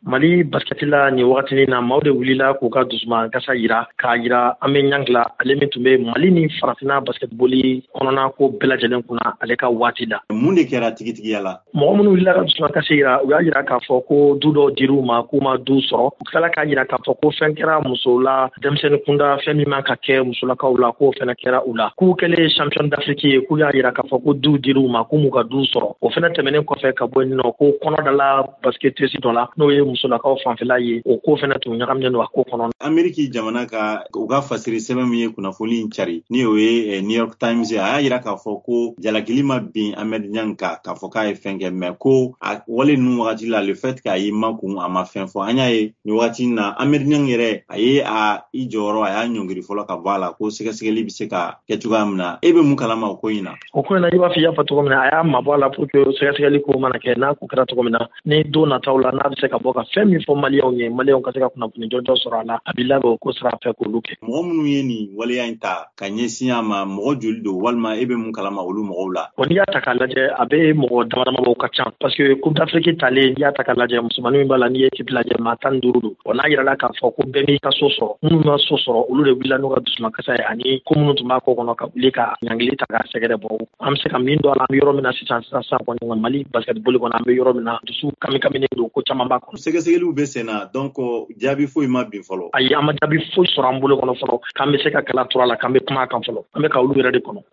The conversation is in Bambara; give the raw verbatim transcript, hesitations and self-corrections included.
Mali basketila ni wagati na maaw de wulila k'u ka dusuma kasa yira k'a yira an bɛ ɲangila ale min tun bɛ Mali ni farafina basketboli kɔnɔna ko bɛɛ lajɛlen kunna ale ka waati la. Mun de kɛra tigitigiya la? Mɔgɔ minnu wulila ka dusuma kasa yira u y'a yira k'a fɔ ko du dɔ dir'u ma k'u ma du sɔrɔ. U tilala k'a yira k'a fɔ ko fɛn kɛra muso la denmisɛnnin kunda fɛn min man ka kɛ musolakaw la k'o fɛnɛ kɛra u la. K'u kɛlen champion d'Afrique ye k'u y'a yira k'a fɔ ko du dir'u ma k'u m'u ka du sɔrɔ. O fɛnɛ tɛmɛnen kɔfɛ ka bɔ yen nɔ ko kɔnɔdala basketteuse dɔ la n'o ye musolakaw fanfɛla ye o ko fɛnɛ tun ɲagaminen don a ko kɔnɔ. Ameriki jamana ka u ka fasiri sɛbɛn min ye kunnafoni in cari ni o ye New York Times a y'a yira k'a fɔ ko jalakili ma bin Ahmed Niang kan k'a fɔ k'a ye fɛn kɛ mais ko a wale ninnu wagati la le fait k'a y'i makun a ma fɛn fɔ an y'a ye ni wagati na Ahmed Niang yɛrɛ a ye a i jɔyɔrɔ a y'a ɲɔngiri fɔlɔ ka bɔ a la ko sɛgɛsɛgɛli bɛ se ka kɛ cogoya min na e bɛ mun kalama o ko in na? O ko in na i b'a fɔ i y'a fɔ cogo min na a y'a mabɔ a la pour que sɛgɛsɛgɛli ko mana kɛ n'a ko kɛra cogo min na ni don nataw la n'a bɛ se ka bɔ ka fɛn min fɔ maliyɛnw ye maliyɛnw ka se ka kunnafoni jɔnjɔn sɔrɔ a la a bɛ labɛn o ko sira fɛ k'olu kɛ. Mɔgɔ minnu ye nin waleya in ta ka ɲɛsin a ma mɔgɔ joli don walima e bɛ mun kalama olu mɔgɔw la? N'i y'a ta k'a lajɛ a bɛ mɔgɔ damadamaw ka ca parce que Coupe d'Afrique talen n'i y'a ta k'a lajɛ musomanin min b'a la n'i ye équipe lajɛ maa tan ni duuru don wa n'a yirala k'a fɔ ko bɛɛ b'i ka so sɔrɔ minnu ma so sɔrɔ olu de wulila n'u ka dusumakasa ye ani ko minnu tun b'a kɔ kɔnɔ ka wuli ka ɲangili ta k'a sɛgɛrɛ bɔ an bɛ se ka min dɔn a la an bɛ yɔrɔ min na sisan sisan sisan kɔni Mali basketball kɔnɔ an bɛ yɔrɔ min na dusu kami kaminen don ko caman b'a kɔnɔ. Sɛgɛsɛgɛliw bɛ sen na donc jaabi foyi ma bin fɔlɔ. Ayi an ma jaabi foyi sɔrɔ an bolo kɔnɔ fɔlɔ k'an bɛ se ka kala tura la k'an bɛ kuma kan fɔlɔ an bɛ ka olu yɛrɛ de kɔnɔ.